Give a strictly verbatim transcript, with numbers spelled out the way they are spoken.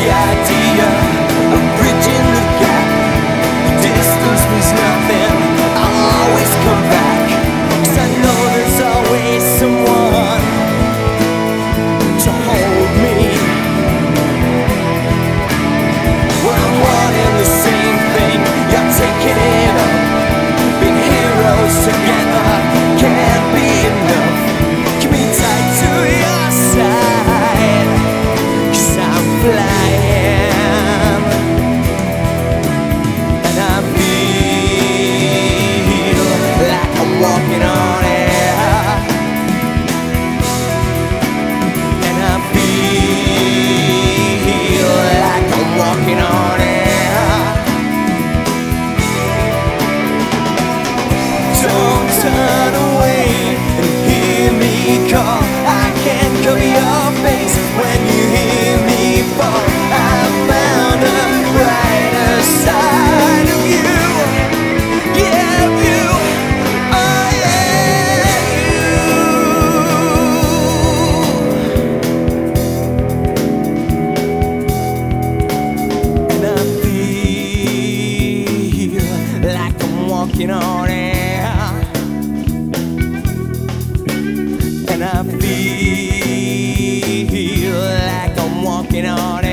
the idea of bridging the gap. The distance means nothing, I'll always come back, 'cause I know there's always someone to hold me. When I'm wanting the same thing, you're taking it up. Being heroes together can't be enough. Keep me tight to your side, 'cause I'm flying, and I feel like I'm walking on air, and I feel like I'm walking on air. Don't turn away and hear me call. I can't cover your face when you hear me fall. I found a brighter side of you. Yeah, you. Oh yeah, you. And I feel like I'm walking on air, and I feel like I'm walking on